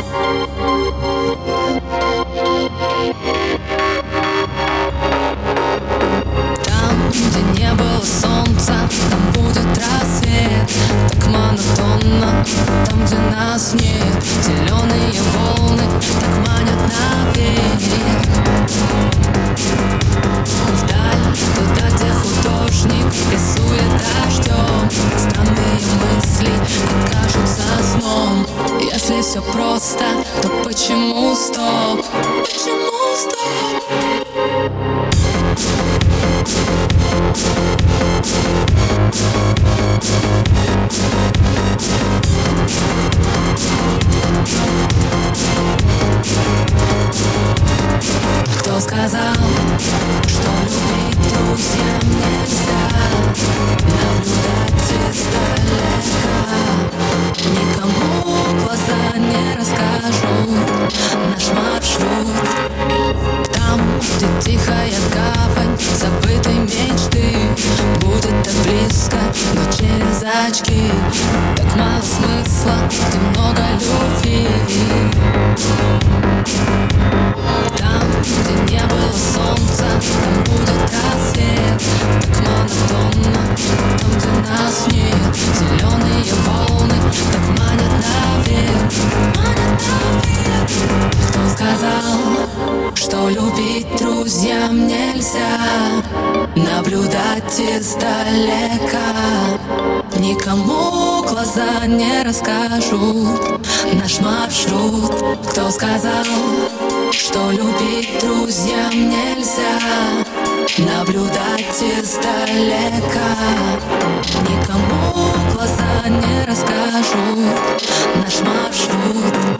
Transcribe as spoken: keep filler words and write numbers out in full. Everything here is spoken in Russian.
Там, где не было солнца, там будет рассвет. Так монотонно, там, где нас нет. Зеленые волны так манят наверх. Вдаль, туда, где художник рисует дождем. Странные мысли кажутся сном. Если все просто, то почему стоп? Почему стоп? Кто сказал, что любить друзьям нельзя? Наблюдать издалека. Никому глаза не расскажу наш маршрут. Там, где тихая гавань забытой мечты, будет так близко, но через очки. Так мало смысла, где много любви. Там, где не было солнца, там будет рассвет. Так монотонно, там, где нас нет. Зеленые волны так манят наверх. Манят наверх. Кто сказал, что любить друзьям нельзя? Наблюдать издалека. Никому глаза не расскажут наш маршрут. Кто сказал, что любить друзьям нельзя? Наблюдать издалека. Никому глаза не расскажут наш маршрут.